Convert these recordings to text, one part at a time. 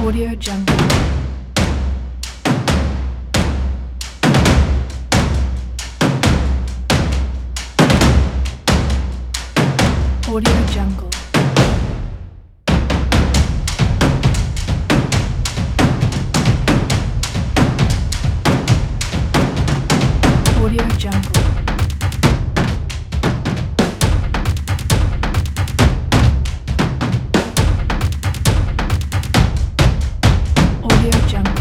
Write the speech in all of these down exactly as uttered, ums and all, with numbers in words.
Audio Jungle. Audio Jungle. Audio Jungle. Audio Jungle.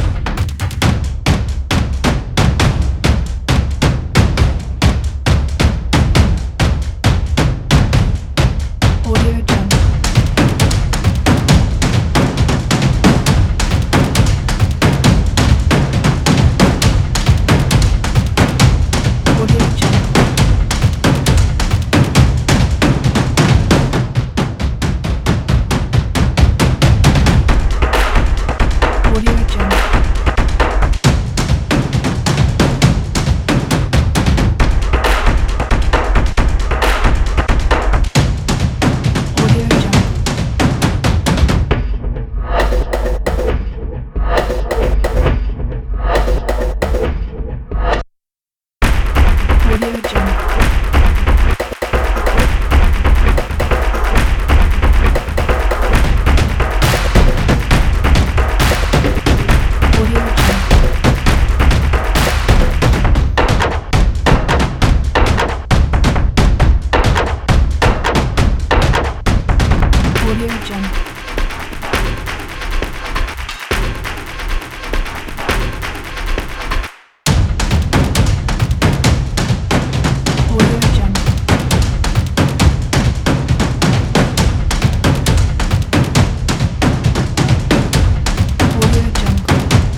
Audio Jungle. Audio Jungle. Audio Jungle. Audio Jungle. Audio Jungle. Audio Jungle. Audio Jungle. Audio Jungle. Audio Jungle.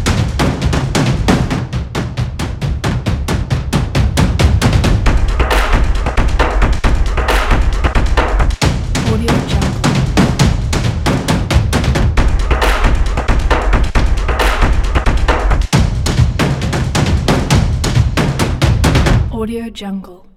Audio Jungle. Audio Jungle.